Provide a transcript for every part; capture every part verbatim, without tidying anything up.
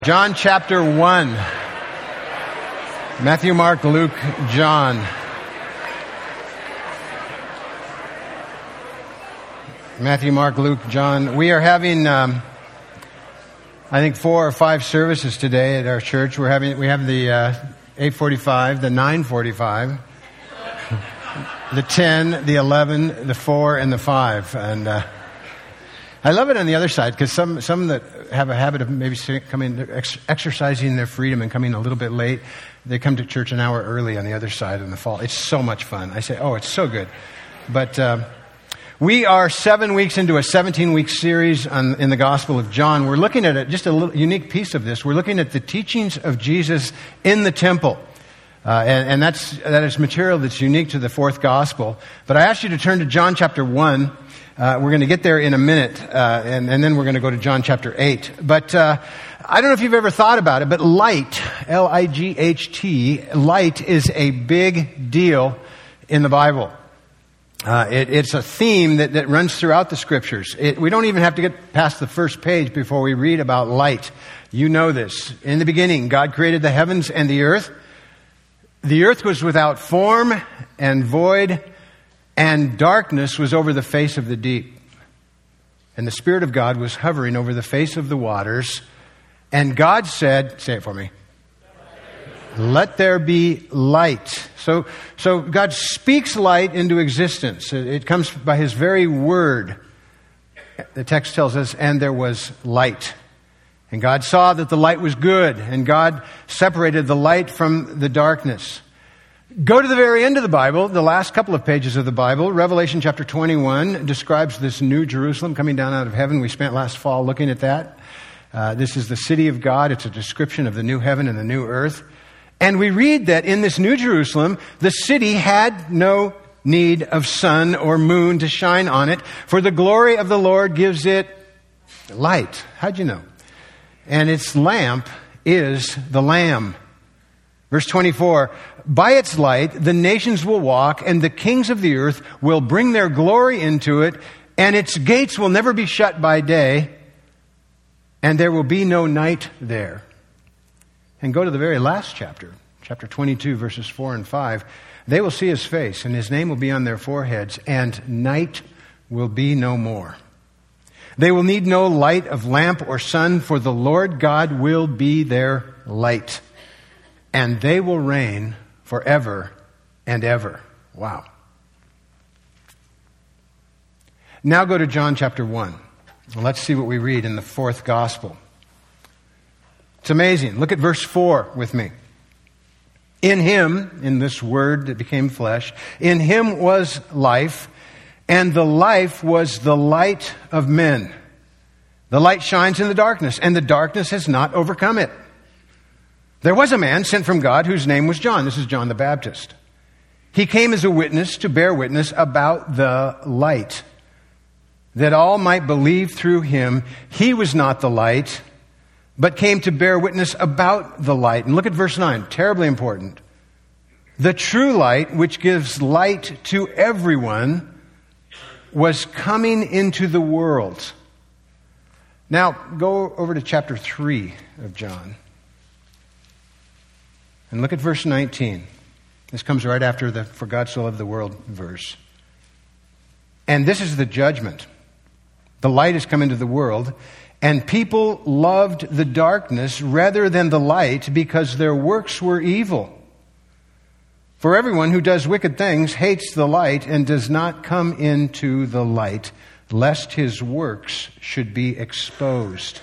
John chapter one. Matthew, Mark, Luke, John. Matthew, Mark, Luke, John. We are having, um, I think, four or five services today at our church. We're having, we have the uh, eight forty-five, the nine forty-five, the ten, the eleven, the four, and the five. And uh, I love it on the other side because some some that have a habit of maybe coming, ex- exercising their freedom and coming a little bit late, they come to church an hour early on the other side in the fall. It's so much fun. I say, oh, it's so good. But uh, we are seven weeks into a seventeen-week series on, in the Gospel of John. We're looking at a, just a little unique piece of this. We're looking at the teachings of Jesus in the temple. Uh, and, and that's, that is material that's unique to the fourth Gospel. But I asked you to turn to John chapter one. Uh, we're going to get there in a minute, uh, and, and then we're going to go to John chapter eight. But uh, I don't know if you've ever thought about it, but light, L I G H T, light is a big deal in the Bible. Uh, it, it's a theme that, that runs throughout the Scriptures. It, we don't even have to get past the first page before we read about light. You know this. In the beginning, God created the heavens and the earth. The earth was without form and void, and darkness was over the face of the deep. And the Spirit of God was hovering over the face of the waters. And God said, say it for me, let there be light. So, so God speaks light into existence. It, it comes by His very word. The text tells us, and there was light. And God saw that the light was good, and God separated the light from the darkness. Go to the very end of the Bible, the last couple of pages of the Bible. Revelation chapter twenty-one describes this new Jerusalem coming down out of heaven. We spent last fall looking at that. Uh, this is the city of God. It's a description of the new heaven and the new earth. And we read that in this new Jerusalem, the city had no need of sun or moon to shine on it, for the glory of the Lord gives it light. How'd you know? And its lamp is the Lamb. Verse twenty-four, by its light the nations will walk, and the kings of the earth will bring their glory into it, and its gates will never be shut by day, and there will be no night there. And go to the very last chapter, chapter twenty-two, verses four and five. They will see His face, and His name will be on their foreheads, and night will be no more. They will need no light of lamp or sun, for the Lord God will be their light. And they will reign forever and ever. Wow. Now go to John chapter one. Let's see what we read in the fourth gospel. It's amazing. Look at verse four with me. In Him, in this Word that became flesh, in Him was life, and the life was the light of men. The light shines in the darkness, and the darkness has not overcome it. There was a man sent from God whose name was John. This is John the Baptist. He came as a witness to bear witness about the light, that all might believe through him. He was not the light, but came to bear witness about the light. And look at verse nine, terribly important. The true light, which gives light to everyone, was coming into the world. Now, go over to chapter three of John. And look at verse nineteen. This comes right after the "For God so loved the world" verse. And this is the judgment. The light has come into the world, and people loved the darkness rather than the light because their works were evil. For everyone who does wicked things hates the light and does not come into the light, lest his works should be exposed.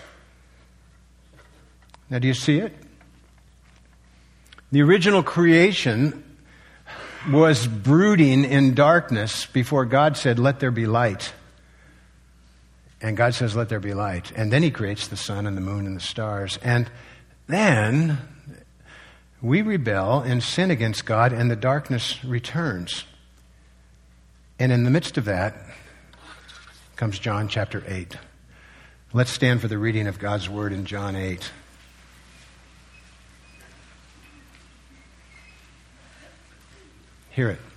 Now, do you see it? The original creation was brooding in darkness before God said, let there be light. And God says, let there be light. And then He creates the sun and the moon and the stars. And then we rebel and sin against God, and the darkness returns. And in the midst of that comes John chapter eight. Let's stand for the reading of God's Word in John eight. Hear it.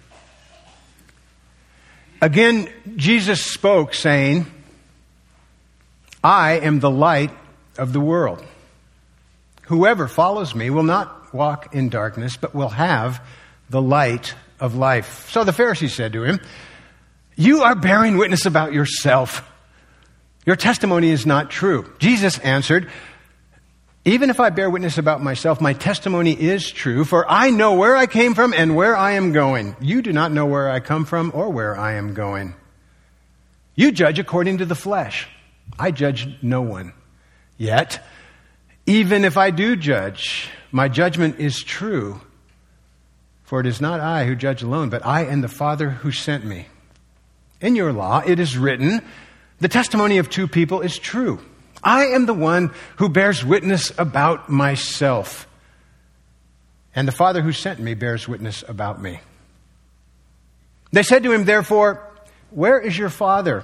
Again, Jesus spoke, saying, I am the light of the world. whoever follows me will not walk in darkness, but will have the light of life." So the Pharisees said to him, "You are bearing witness about yourself. Your testimony is not true." Jesus answered, "Even if I bear witness about myself, my testimony is true, for I know where I came from and where I am going. You do not know where I come from or where I am going. You judge according to the flesh. I judge no one. Yet, even if I do judge, my judgment is true, for it is not I who judge alone, but I and the Father who sent me. In your law it is written, the testimony of two people is true. I am the one who bears witness about myself, and the Father who sent me bears witness about me." They said to him, therefore, "Where is your Father?"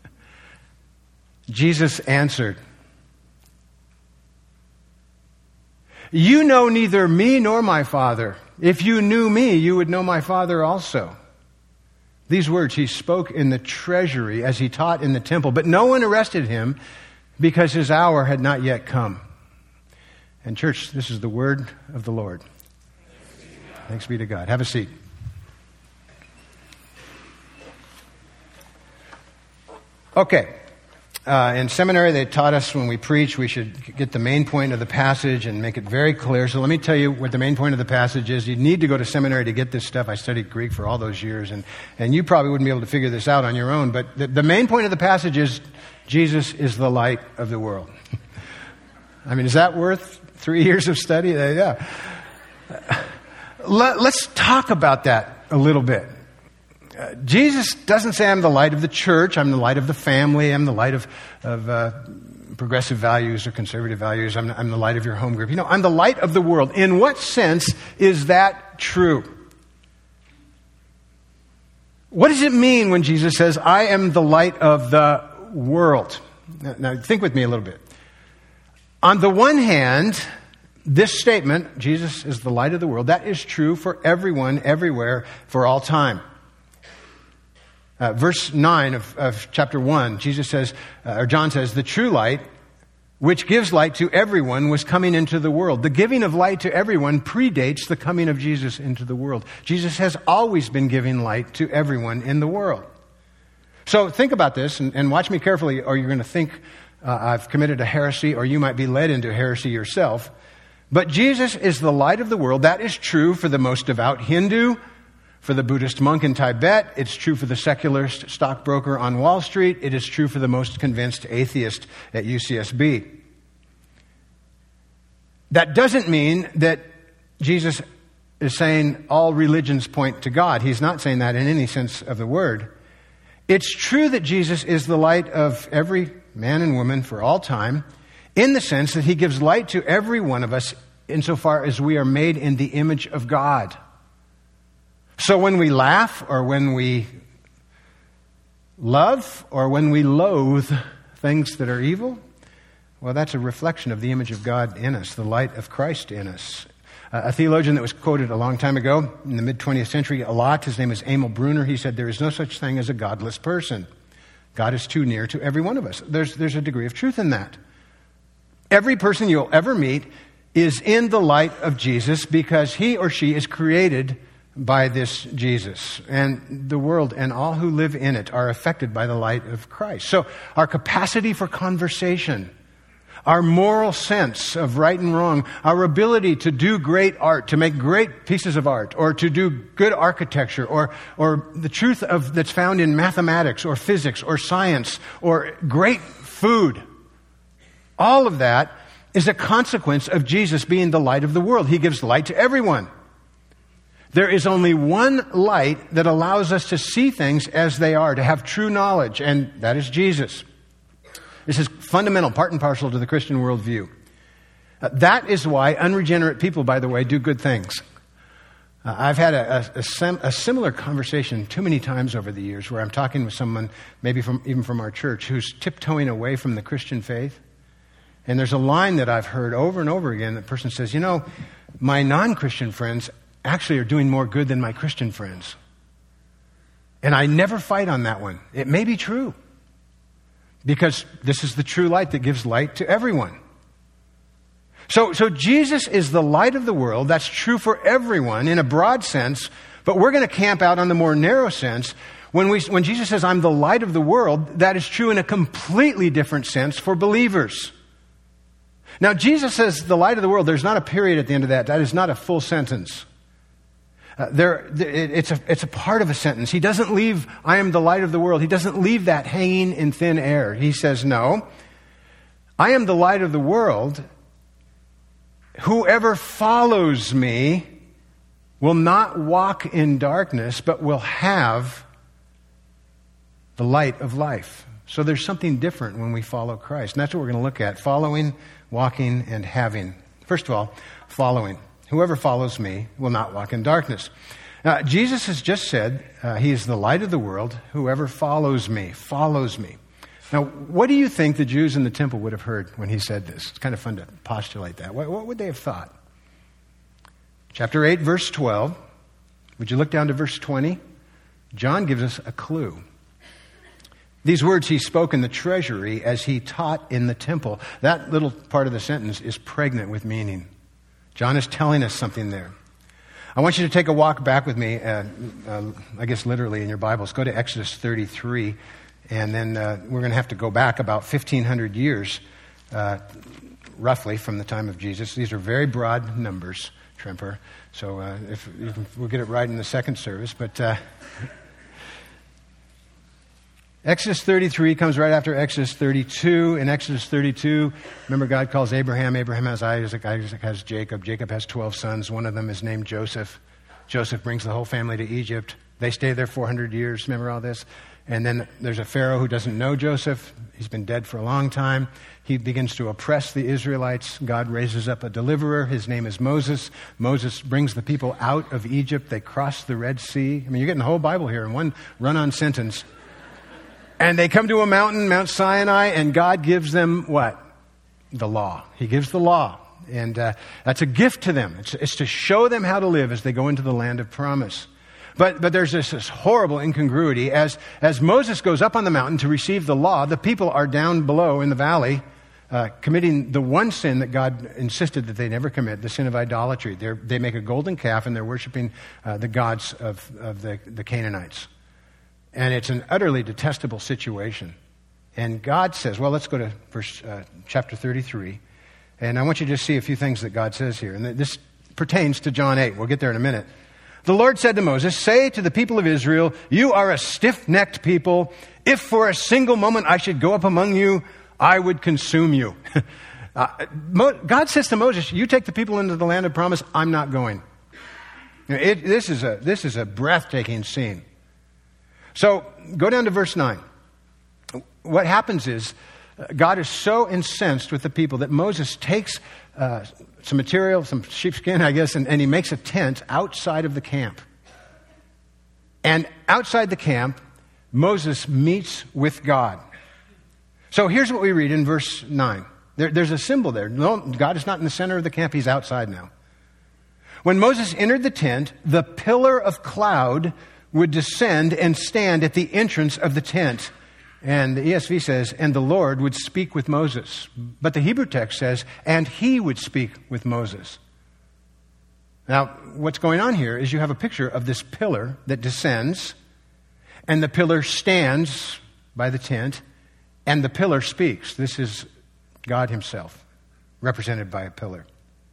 Jesus answered, "You know neither me nor my Father. If you knew me, you would know my Father also." These words he spoke in the treasury as he taught in the temple, but no one arrested him because his hour had not yet come. And church, this is the word of the Lord. Thanks be to God. Have a seat. Okay. Uh, in seminary, they taught us when we preach, we should get the main point of the passage and make it very clear. So let me tell you what the main point of the passage is. You need to go to seminary to get this stuff. I studied Greek for all those years, and, and you probably wouldn't be able to figure this out on your own. But the, the main point of the passage is Jesus is the light of the world. I mean, is that worth three years of study? Uh, yeah. Let, let's talk about that a little bit. Uh, Jesus doesn't say I'm the light of the church, I'm the light of the family, I'm the light of, of uh, progressive values or conservative values, I'm, I'm the light of your home group. You know, I'm the light of the world. In what sense is that true? What does it mean when Jesus says, I am the light of the world? Now, now think with me a little bit. On the one hand, this statement, Jesus is the light of the world, that is true for everyone, everywhere, for all time. Uh, verse nine of, of chapter one, Jesus says, uh, or John says, the true light, which gives light to everyone, was coming into the world. The giving of light to everyone predates the coming of Jesus into the world. Jesus has always been giving light to everyone in the world. So think about this and, and watch me carefully, or you're going to think uh, I've committed a heresy, or you might be led into heresy yourself. But Jesus is the light of the world. That is true for the most devout Hindu, for the Buddhist monk in Tibet. It's true for the secularist stockbroker on Wall Street. It is true for the most convinced atheist at U C S B. That doesn't mean that Jesus is saying all religions point to God. He's not saying that in any sense of the word. It's true that Jesus is the light of every man and woman for all time, in the sense that he gives light to every one of us insofar as we are made in the image of God. So when we laugh, or when we love, or when we loathe things that are evil, well, that's a reflection of the image of God in us, the light of Christ in us. Uh, a theologian that was quoted a long time ago, in the mid-twentieth century, a lot, his name is Emil Brunner, he said, there is no such thing as a godless person. God is too near to every one of us. There's, there's a degree of truth in that. Every person you'll ever meet is in the light of Jesus because he or she is created by this Jesus. And the world and all who live in it are affected by the light of Christ. So our capacity for conversation, our moral sense of right and wrong, our ability to do great art, to make great pieces of art, or to do good architecture, or or the truth of that's found in mathematics or physics or science or great food, all of that is a consequence of Jesus being the light of the world. He gives light to everyone. There is only one light that allows us to see things as they are, to have true knowledge, and that is Jesus. This is fundamental, part and parcel to the Christian worldview. Uh, that is why unregenerate people, by the way, do good things. Uh, I've had a, a, a, sem- a similar conversation too many times over the years where I'm talking with someone, maybe from even from our church, who's tiptoeing away from the Christian faith. And there's a line that I've heard over and over again. The person says, you know, my non-Christian friends actually are doing more good than my Christian friends. And I never fight on that one. It may be true. Because this is the true light that gives light to everyone. So, so Jesus is the light of the world. That's true for everyone in a broad sense, but we're going to camp out on the more narrow sense. When we, when Jesus says, I'm the light of the world, that is true in a completely different sense for believers. Now, Jesus says the light of the world, there's not a period at the end of that. That is not a full sentence. Uh, there, it, it's a, it's a part of a sentence. He doesn't leave, I am the light of the world. He doesn't leave that hanging in thin air. He says, no, I am the light of the world. Whoever follows me will not walk in darkness, but will have the light of life. So there's something different when we follow Christ. And that's what we're going to look at. Following, walking, and having. First of all, following. Whoever follows me will not walk in darkness. Now, Jesus has just said, uh, he is the light of the world. Whoever follows me, follows me. Now, what do you think the Jews in the temple would have heard when he said this? It's kind of fun to postulate that. What, what would they have thought? Chapter eight, verse twelve. Would you look down to verse twenty? John gives us a clue. These words he spoke in the treasury as he taught in the temple. That little part of the sentence is pregnant with meaning. John is telling us something there. I want you to take a walk back with me, uh, uh, I guess literally in your Bibles. Go to Exodus thirty-three. And then uh, we're going to have to go back about fifteen hundred years, uh, roughly, from the time of Jesus. These are very broad numbers, Tremper. So uh, if, if we'll get it right in the second service. But uh, Exodus thirty-three comes right after Exodus thirty-two. In Exodus thirty-two, remember God calls Abraham. Abraham has Isaac. Isaac has Jacob. Jacob has twelve sons. One of them is named Joseph. Joseph brings the whole family to Egypt. They stay there four hundred years. Remember all this? And then there's a Pharaoh who doesn't know Joseph. He's been dead for a long time. He begins to oppress the Israelites. God raises up a deliverer. His name is Moses. Moses brings the people out of Egypt. They cross the Red Sea. I mean, you're getting the whole Bible here in one run-on sentence. And they come to a mountain, Mount Sinai, and God gives them what? The law. He gives the law. And uh, that's a gift to them. It's, it's to show them how to live as they go into the land of promise. But but there's this, this horrible incongruity. As, as Moses goes up on the mountain to receive the law, the people are down below in the valley uh, committing the one sin that God insisted that they never commit, the sin of idolatry. They're, they make a golden calf and they're worshiping uh, the gods of, of the, the Canaanites. And it's an utterly detestable situation. And God says, well, let's go to verse uh, chapter thirty-three. And I want you to just see a few things that God says here. And this pertains to John eight. We'll get there in a minute. The Lord said to Moses, say to the people of Israel, you are a stiff-necked people. If for a single moment I should go up among you, I would consume you. uh, Mo- God says to Moses, you take the people into the land of promise, I'm not going. You know, it, this is a, this is a breathtaking scene. So go down to verse nine. What happens is uh, God is so incensed with the people that Moses takes uh, some material, some sheepskin, I guess, and, and he makes a tent outside of the camp. And outside the camp, Moses meets with God. So here's what we read in verse nine. There, there's a symbol there. No, God is not in the center of the camp. He's outside now. When Moses entered the tent, the pillar of cloud would descend and stand at the entrance of the tent. And the E S V says, and the Lord would speak with Moses. But the Hebrew text says, and he would speak with Moses. Now, what's going on here is you have a picture of this pillar that descends, and the pillar stands by the tent, and the pillar speaks. This is God himself, represented by a pillar.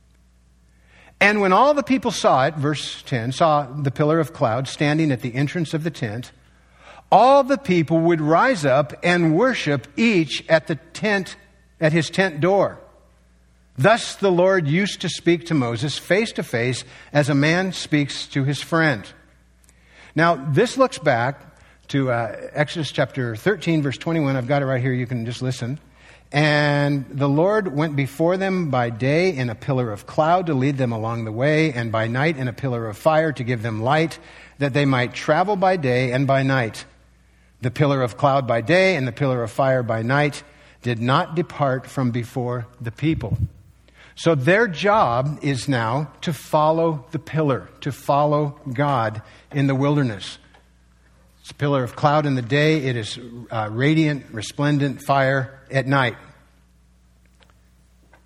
And when all the people saw it, verse ten, saw the pillar of cloud standing at the entrance of the tent, all the people would rise up and worship each at the tent, at his tent door. Thus the Lord used to speak to Moses face to face as a man speaks to his friend. Now, this looks back to uh, Exodus chapter thirteen, verse twenty-one. I've got it right here. You can just listen. And the Lord went before them by day in a pillar of cloud to lead them along the way, and by night in a pillar of fire to give them light, that they might travel by day and by night. The pillar of cloud by day and the pillar of fire by night did not depart from before the people. So their job is now to follow the pillar, to follow God in the wilderness. It's a pillar of cloud in the day. It is uh, radiant, resplendent fire at night.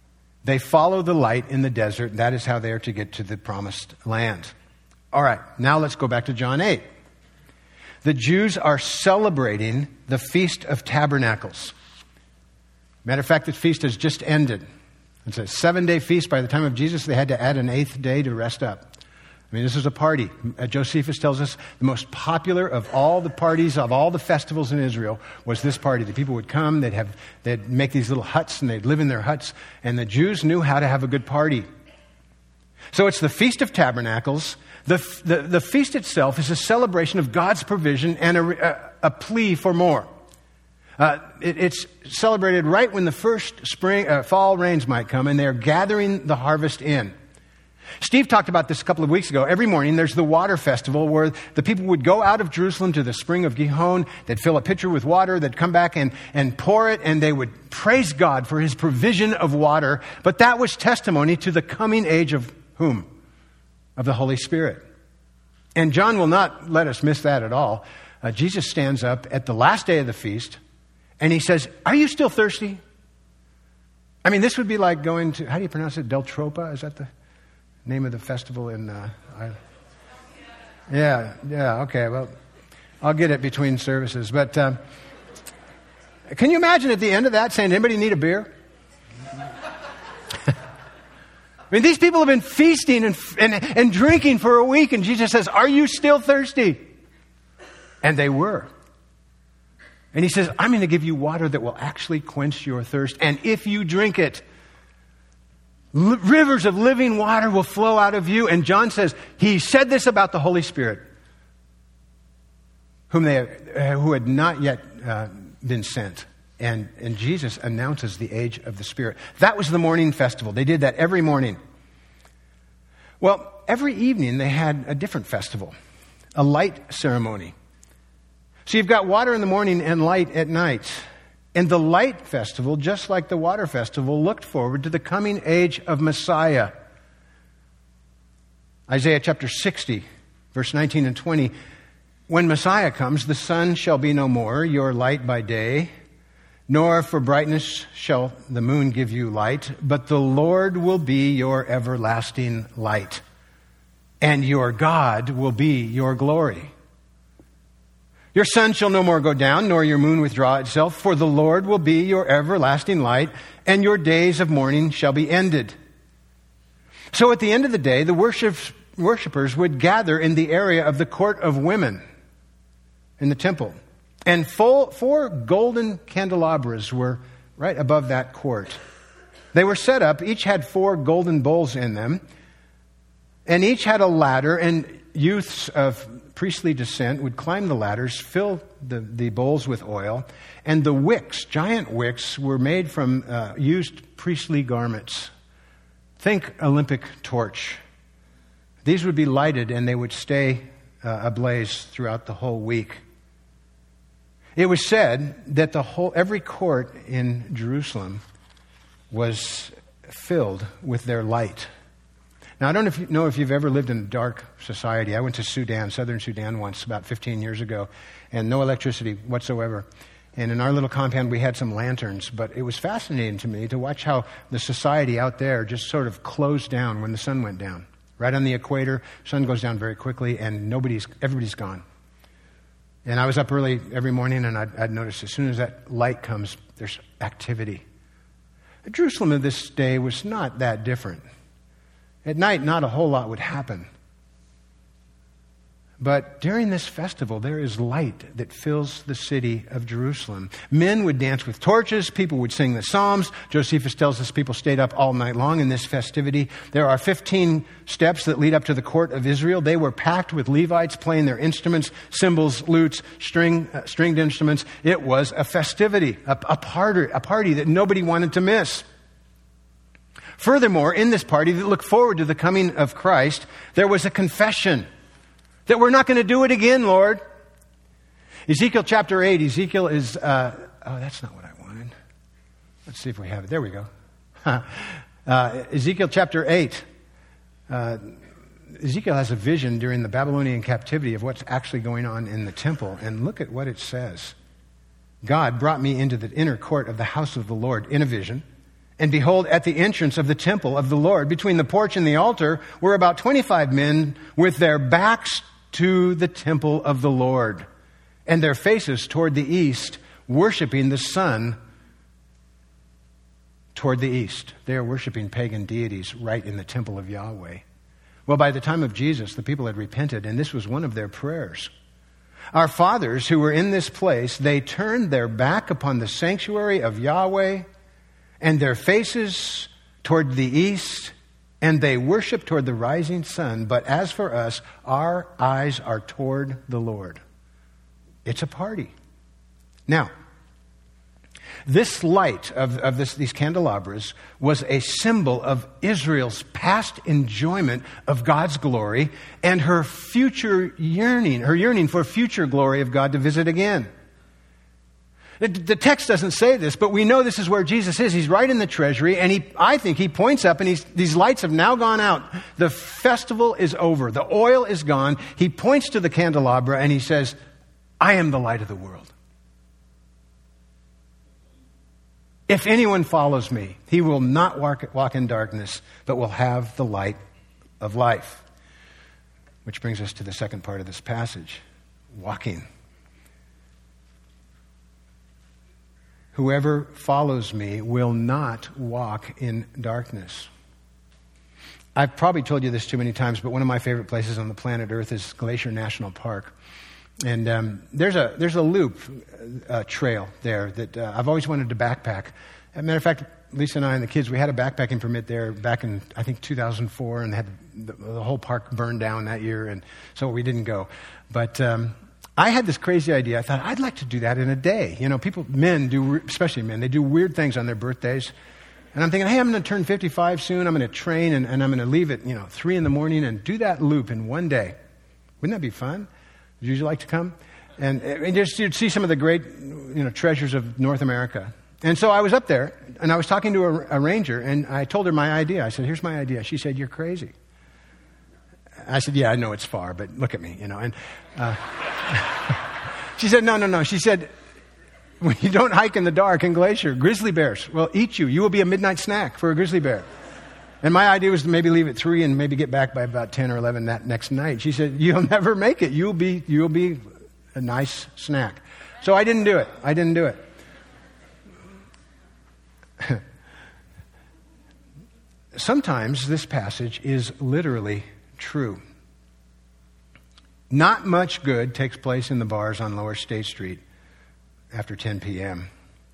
They follow the light in the desert. That is how they are to get to the promised land. All right, now let's go back to John eight. The Jews are celebrating the Feast of Tabernacles. Matter of fact, the feast has just ended. It's a seven-day feast. By the time of Jesus, they had to add an eighth day to rest up. I mean, this is a party. Uh, Josephus tells us the most popular of all the parties, of all the festivals in Israel, was this party. The people would come, they'd have, they'd make these little huts, and they'd live in their huts, and the Jews knew how to have a good party. So it's the Feast of Tabernacles. The, the, the feast itself is a celebration of God's provision and a, a, a plea for more. Uh, it, it's celebrated right when the first spring, uh, fall rains might come, and they're gathering the harvest in. Steve talked about this a couple of weeks ago. Every morning there's the water festival where the people would go out of Jerusalem to the spring of Gihon. They'd fill a pitcher with water. They'd come back and, and pour it, and they would praise God for his provision of water. But that was testimony to the coming age of whom? Of the Holy Spirit. And John will not let us miss that at all. Uh, Jesus stands up at the last day of the feast, and he says, "Are you still thirsty?" I mean, this would be like going to, how do you pronounce it? Del Tropa? Is that the name of the festival in, uh, I, yeah, yeah, okay, well, I'll get it between services. But um, can you imagine at the end of that saying, "Anybody need a beer?" I mean, these people have been feasting and, and, and drinking for a week, and Jesus says, "Are you still thirsty?" And they were. And he says, "I'm going to give you water that will actually quench your thirst. And if you drink it, l- rivers of living water will flow out of you." And John says, he said this about the Holy Spirit, whom they, uh, who had not yet uh, been sent. And, and Jesus announces the age of the Spirit. That was the morning festival. They did that every morning. Well, every evening they had a different festival, a light ceremony. So you've got water in the morning and light at night. And the light festival, just like the water festival, looked forward to the coming age of Messiah. Isaiah chapter sixty, verse nineteen and twenty. "When Messiah comes, the sun shall be no more, your light by day, nor for brightness shall the moon give you light, but the Lord will be your everlasting light, and your God will be your glory. Your sun shall no more go down, nor your moon withdraw itself, for the Lord will be your everlasting light, and your days of mourning shall be ended." So at the end of the day, the worship, worshipers would gather in the area of the court of women in the temple. And full, four golden candelabras were right above that court. They were set up. Each had four golden bowls in them. And each had a ladder, and youths of priestly descent would climb the ladders, fill the, the bowls with oil. And the wicks, giant wicks, were made from uh, used priestly garments. Think Olympic torch. These would be lighted, and they would stay uh, ablaze throughout the whole week. It was said that the whole every court in Jerusalem was filled with their light. Now, I don't know if, you know if you've ever lived in a dark society. I went to Sudan, southern Sudan once, about fifteen years ago, and no electricity whatsoever. And in our little compound, we had some lanterns, but it was fascinating to me to watch how the society out there just sort of closed down when the sun went down. Right on the equator, sun goes down very quickly, and nobody's, everybody's gone. And I was up early every morning, and I'd, I'd notice as soon as that light comes, there's activity. Jerusalem of this day was not that different. At night, not a whole lot would happen. But during this festival, there is light that fills the city of Jerusalem. Men would dance with torches. People would sing the Psalms. Josephus tells us people stayed up all night long in this festivity. There are fifteen steps that lead up to the court of Israel. They were packed with Levites playing their instruments, cymbals, lutes, string, uh, stringed instruments. It was a festivity, a, a, party, a party that nobody wanted to miss. Furthermore, in this party that looked forward to the coming of Christ, there was a confession that we're not going to do it again, Lord. Ezekiel chapter eight. Ezekiel is, uh, oh, that's not what I wanted. Let's see if we have it. There we go. uh, Ezekiel chapter eight. Uh, Ezekiel has a vision during the Babylonian captivity of what's actually going on in the temple. And look at what it says. God brought me into the inner court of the house of the Lord in a vision. And behold, at the entrance of the temple of the Lord, between the porch and the altar, were about twenty-five men with their backs to the temple of the Lord, and their faces toward the east, worshiping the sun toward the east. They are worshiping pagan deities right in the temple of Yahweh. Well, by the time of Jesus, the people had repented, and this was one of their prayers. Our fathers who were in this place, they turned their back upon the sanctuary of Yahweh and their faces toward the east, and they worship toward the rising sun. But as for us, our eyes are toward the Lord. It's a party. Now, this light of, of this, these candelabras was a symbol of Israel's past enjoyment of God's glory and her future yearning, her yearning for future glory of God to visit again. The text doesn't say this, but we know this is where Jesus is. He's right in the treasury, and he, I think he points up, and he's, these lights have now gone out. The festival is over. The oil is gone. He points to the candelabra, and he says, I am the light of the world. If anyone follows me, he will not walk, walk in darkness, but will have the light of life. Which brings us to the second part of this passage, walking. Whoever follows me will not walk in darkness. I've probably told you this too many times, but one of my favorite places on the planet Earth is Glacier National Park. And um, there's a there's a loop uh, trail there that uh, I've always wanted to backpack. As a matter of fact, Lisa and I and the kids, we had a backpacking permit there back in, I think, two thousand four, and had the, the whole park burned down that year, and so we didn't go. But um, I had this crazy idea. I thought, I'd like to do that in a day. You know, people, men do, especially men, they do weird things on their birthdays. And I'm thinking, hey, I'm going to turn fifty-five soon. I'm going to train, and, and I'm going to leave at, you know, three in the morning and do that loop in one day. Wouldn't that be fun? Would you like to come? And, and just you'd see some of the great, you know, treasures of North America. And so I was up there, and I was talking to a, a ranger, and I told her my idea. I said, here's my idea. She said, you're crazy. I said, yeah, I know it's far, but look at me, you know. And uh, she said, no, no, no. She said, when you don't hike in the dark in Glacier, grizzly bears will eat you. You will be a midnight snack for a grizzly bear. And my idea was to maybe leave at three and maybe get back by about ten or eleven that next night. She said, you'll never make it. You'll be, you'll be a nice snack. So I didn't do it. I didn't do it. Sometimes this passage is literally true. Not much good takes place in the bars on Lower State Street after ten p.m.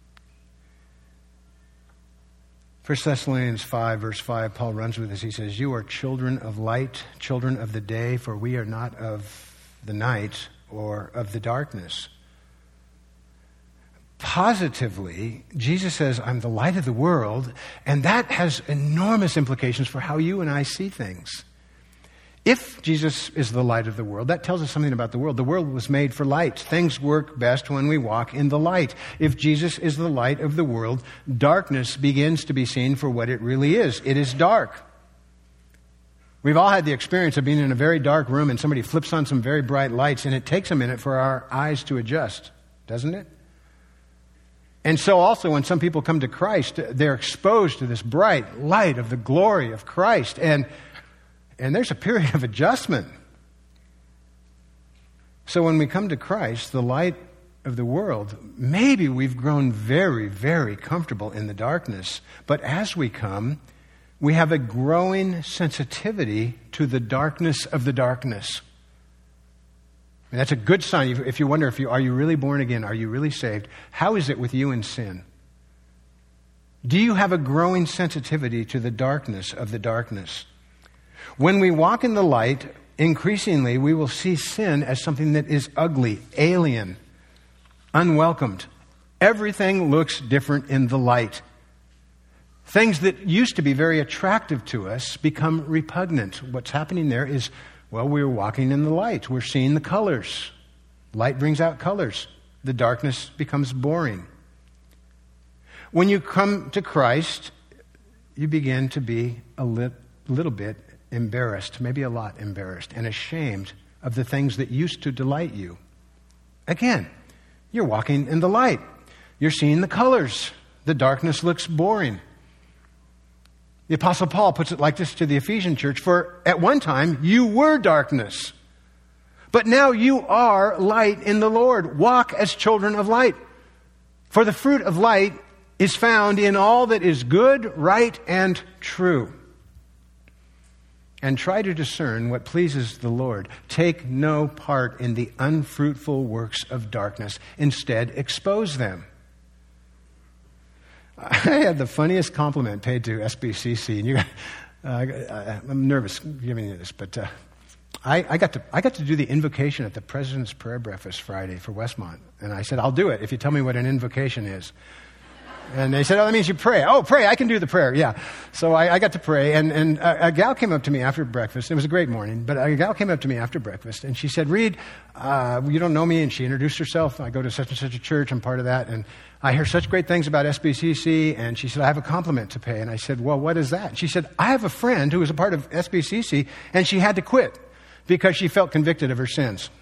First Thessalonians five, verse five, Paul runs with this. He says, you are children of light, children of the day, for we are not of the night or of the darkness. Positively, Jesus says, I'm the light of the world, and that has enormous implications for how you and I see things. If Jesus is the light of the world, that tells us something about the world. The world was made for light. Things work best when we walk in the light. If Jesus is the light of the world, darkness begins to be seen for what it really is. It is dark. We've all had the experience of being in a very dark room and somebody flips on some very bright lights, and it takes a minute for our eyes to adjust, doesn't it? And so also when some people come to Christ, they're exposed to this bright light of the glory of Christ, and And there's a period of adjustment. So when we come to Christ, the light of the world, maybe we've grown very, very comfortable in the darkness. But as we come, we have a growing sensitivity to the darkness of the darkness. And that's a good sign. If you wonder, if you are you really born again? Are you really saved? How is it with you in sin? Do you have a growing sensitivity to the darkness of the darkness? When we walk in the light, increasingly we will see sin as something that is ugly, alien, unwelcomed. Everything looks different in the light. Things that used to be very attractive to us become repugnant. What's happening there is, well, we're walking in the light. We're seeing the colors. Light brings out colors. The darkness becomes boring. When you come to Christ, you begin to be a li- little bit embarrassed, maybe a lot embarrassed, and ashamed of the things that used to delight you. Again, you're walking in the light. You're seeing the colors. The darkness looks boring. The Apostle Paul puts it like this to the Ephesian church: for at one time you were darkness, but now you are light in the Lord. Walk as children of light. For the fruit of light is found in all that is good, right, and true. And try to discern what pleases the Lord. Take no part in the unfruitful works of darkness. Instead, expose them. I had the funniest compliment paid to S B C C, and you, uh, I'm nervous giving you this, but uh, I, I got to I got to do the invocation at the President's Prayer Breakfast Friday for Westmont, and I said, "I'll do it if you tell me what an invocation is." And they said, "Oh, that means you pray." "Oh, pray! I can do the prayer." Yeah. So I, I got to pray, and, and a, a gal came up to me after breakfast. It was a great morning, but a gal came up to me after breakfast, and she said, "Reed, uh, you don't know me," and she introduced herself. "I go to such and such a church. I'm part of that, and I hear such great things about S B C C." And she said, "I have a compliment to pay." And I said, "Well, what is that?" And she said, "I have a friend who was a part of S B C C, and she had to quit because she felt convicted of her sins."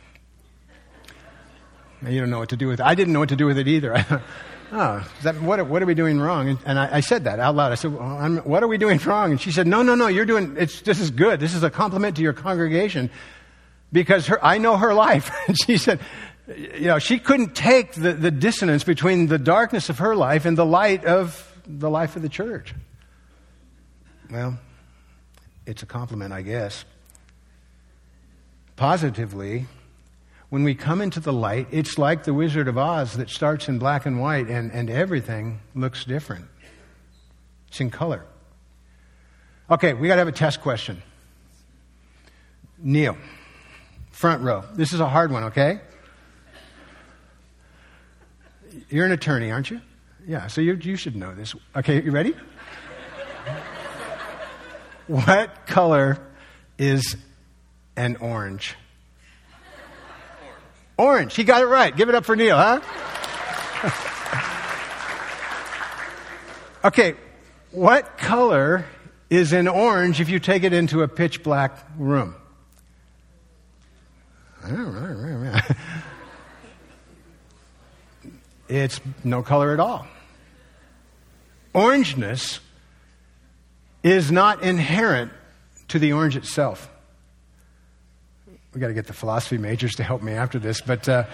Now, you don't know what to do with it. I didn't know what to do with it either. Oh, is that, what, what are we doing wrong? And, and I, I said that out loud. I said, well, I'm, what are we doing wrong? And she said, no, no, no, you're doing, it's, this is good. This is a compliment to your congregation because her, I know her life. And she said, you know, she couldn't take the, the dissonance between the darkness of her life and the light of the life of the church. Well, it's a compliment, I guess. Positively, when we come into the light, it's like the Wizard of Oz that starts in black and white, and, and everything looks different. It's in color. Okay, we got to have a test question. Neil, front row. This is a hard one, okay? You're an attorney, aren't you? Yeah, so you, you should know this. Okay, you ready? What color is an orange? Orange. He got it right. Give it up for Neil, huh? Okay, what color is an orange if you take it into a pitch black room? It's no color at all. Orangeness is not inherent to the orange itself. We've got to get the philosophy majors to help me after this, but uh,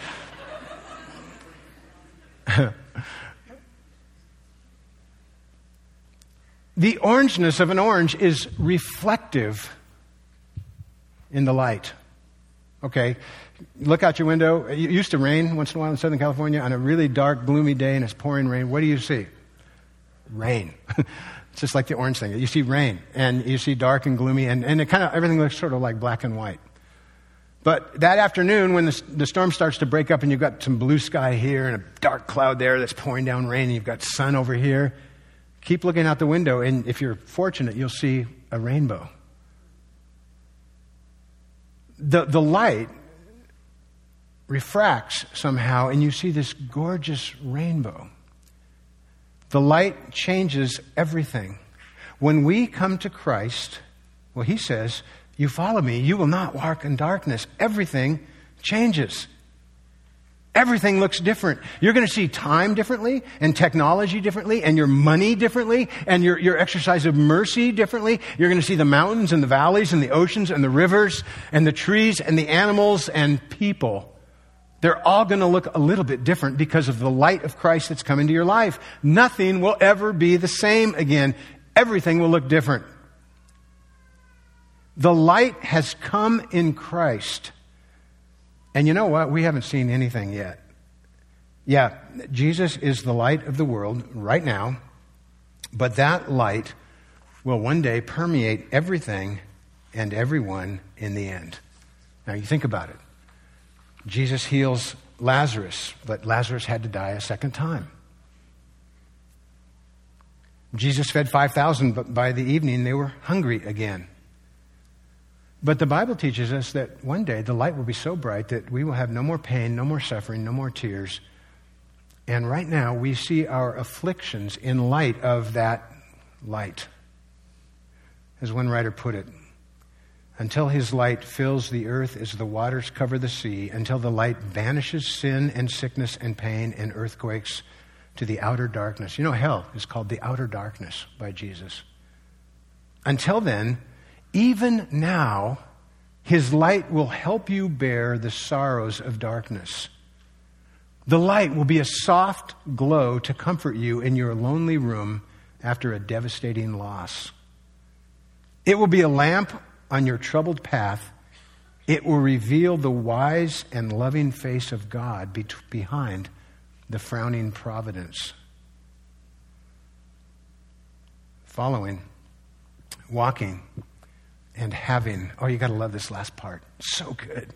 the orangeness of an orange is reflective in the light. Okay, look out your window. It used to rain once in a while in Southern California on a really dark, gloomy day, and it's pouring rain. What do you see? Rain. It's just like the orange thing. You see rain, and you see dark and gloomy, and, and it kind of everything looks sort of like black and white. But that afternoon, when the, the storm starts to break up and you've got some blue sky here and a dark cloud there that's pouring down rain, and you've got sun over here, keep looking out the window, and if you're fortunate, you'll see a rainbow. The, the light refracts somehow, and you see this gorgeous rainbow. The light changes everything. When we come to Christ, well, he says, you follow me, you will not walk in darkness. Everything changes. Everything looks different. You're going to see time differently, and technology differently, and your money differently, and your, your exercise of mercy differently. You're going to see the mountains and the valleys and the oceans and the rivers and the trees and the animals and people. They're all going to look a little bit different because of the light of Christ that's come into your life. Nothing will ever be the same again. Everything will look different. The light has come in Christ. And you know what? We haven't seen anything yet. Yeah, Jesus is the light of the world right now, but that light will one day permeate everything and everyone in the end. Now you think about it. Jesus heals Lazarus, but Lazarus had to die a second time. Jesus fed five thousand, but by the evening they were hungry again. But the Bible teaches us that one day the light will be so bright that we will have no more pain, no more suffering, no more tears. And right now we see our afflictions in light of that light. As one writer put it, until his light fills the earth as the waters cover the sea, until the light banishes sin and sickness and pain and earthquakes to the outer darkness. You know, hell is called the outer darkness by Jesus. Until then, even now, his light will help you bear the sorrows of darkness. The light will be a soft glow to comfort you in your lonely room after a devastating loss. It will be a lamp on your troubled path. It will reveal the wise and loving face of God be- behind the frowning providence. Following, walking, and having. Oh, you got to love this last part. So good.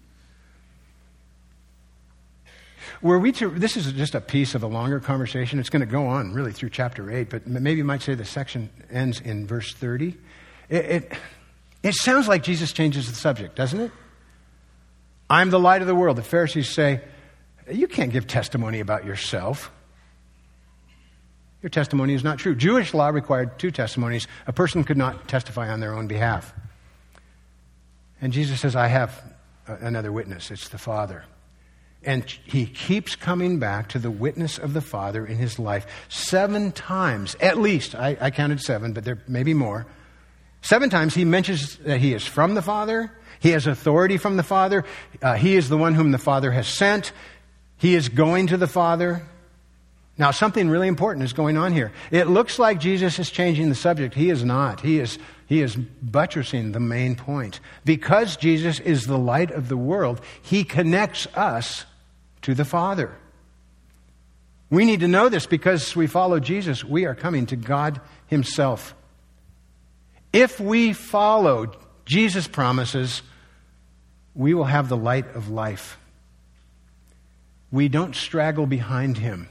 Were we to, this is just a piece of a longer conversation. It's going to go on really through chapter eight, but maybe you might say the section ends in verse thirty. It, it, it sounds like Jesus changes the subject, doesn't it? I'm the light of the world. The Pharisees say, you can't give testimony about yourself. Your testimony is not true. Jewish law required two testimonies. A person could not testify on their own behalf. And Jesus says, I have another witness. It's the Father. And he keeps coming back to the witness of the Father in his life. Seven times, at least, I, I counted seven, but there may be more. Seven times he mentions that he is from the Father. He has authority from the Father. Uh, he is the one whom the Father has sent. He is going to the Father. Now, something really important is going on here. It looks like Jesus is changing the subject. He is not. He is, he is buttressing the main point. Because Jesus is the light of the world, he connects us to the Father. We need to know this because we follow Jesus. We are coming to God himself. If we follow Jesus' promises, we will have the light of life. We don't straggle behind him.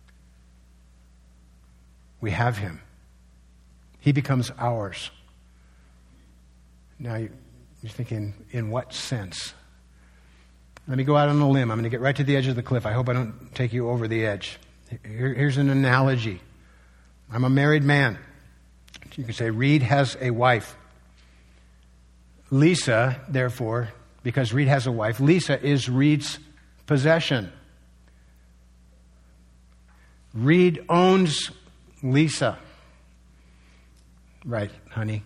We have him. He becomes ours. Now, you're thinking, in what sense? Let me go out on a limb. I'm going to get right to the edge of the cliff. I hope I don't take you over the edge. Here, here's an analogy. I'm a married man. You could say, Reed has a wife. Lisa, therefore, because Reed has a wife, Lisa is Reed's possession. Reed owns Lisa. Right, honey.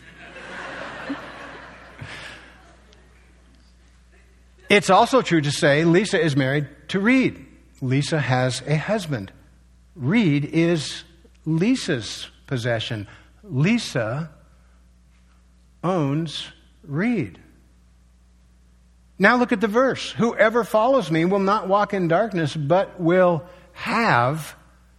It's also true to say Lisa is married to Reed. Lisa has a husband. Reed is Lisa's possession. Lisa owns Reed. Now look at the verse. Whoever follows me will not walk in darkness, but will have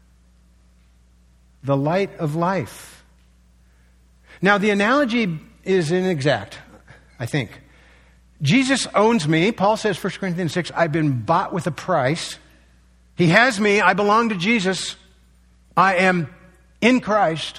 the light of life. Now, the analogy is inexact, I think. Jesus owns me. Paul says, First Corinthians six, I've been bought with a price. He has me. I belong to Jesus. I am in Christ.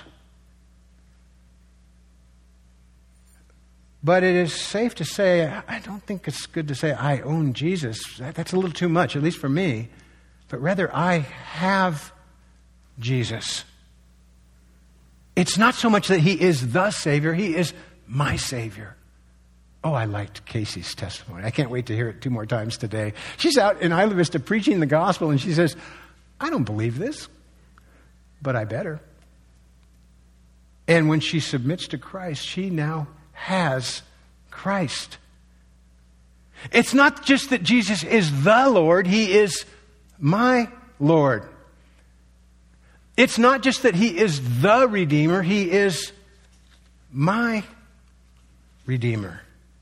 But it is safe to say, I don't think it's good to say I own Jesus. That's a little too much, at least for me. But rather, I have Jesus. It's not so much that he is the Savior, he is my Savior. Oh, I liked Casey's testimony. I can't wait to hear it two more times today. She's out in Isla Vista preaching the gospel, and she says, I don't believe this, but I better. And when she submits to Christ, she now has Christ. It's not just that Jesus is the Lord, he is my Lord. It's not just that he is the Redeemer, he is my Redeemer.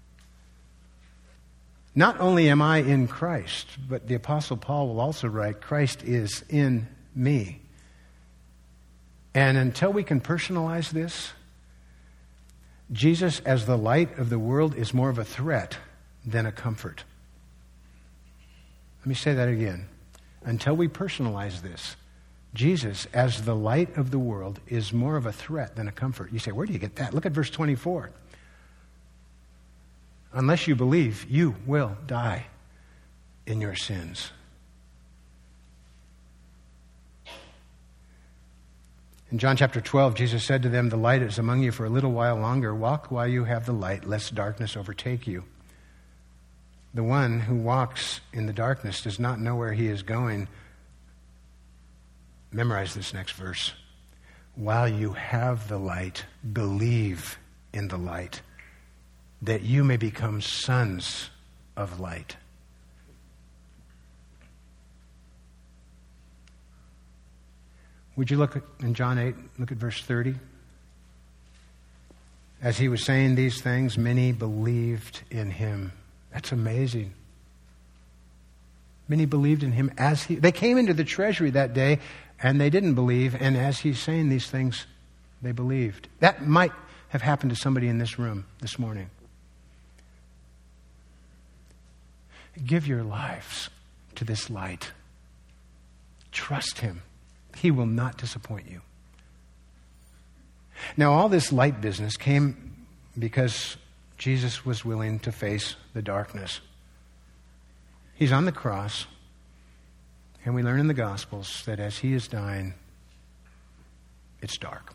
Not only am I in Christ, but the Apostle Paul will also write, Christ is in me. And until we can personalize this, Jesus as the light of the world is more of a threat than a comfort. Let me say that again. Until we personalize this, Jesus as the light of the world is more of a threat than a comfort. You say, where do you get that? Look at verse twenty-four. Unless you believe, you will die in your sins. In John chapter twelve, Jesus said to them, the light is among you for a little while longer. Walk while you have the light, lest darkness overtake you. The one who walks in the darkness does not know where he is going. Memorize this next verse. while you have the light, believe in the light, that you may become sons of light. Would you look at, in John eight, look at verse thirty? As he was saying these things, many believed in him. That's amazing. Many believed in him as he... They came into the treasury that day, and they didn't believe, and as he's saying these things, they believed. That might have happened to somebody in this room this morning. Give your lives to this light. Trust him. He will not disappoint you. Now, all this light business came because Jesus was willing to face the darkness. He's on the cross, and we learn in the Gospels that as he is dying, it's dark.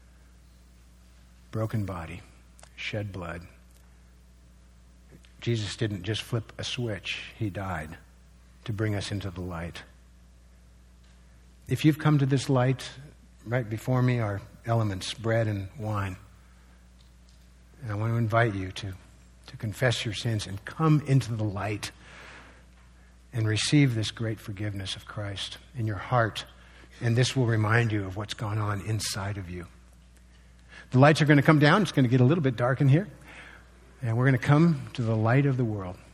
Broken body, shed blood. Jesus didn't just flip a switch. He died to bring us into the light. If you've come to this light, right before me are elements, bread and wine. And I want to invite you to, to confess your sins and come into the light and receive this great forgiveness of Christ in your heart. And this will remind you of what's gone on inside of you. The lights are going to come down. It's going to get a little bit dark in here. And we're going to come to the light of the world.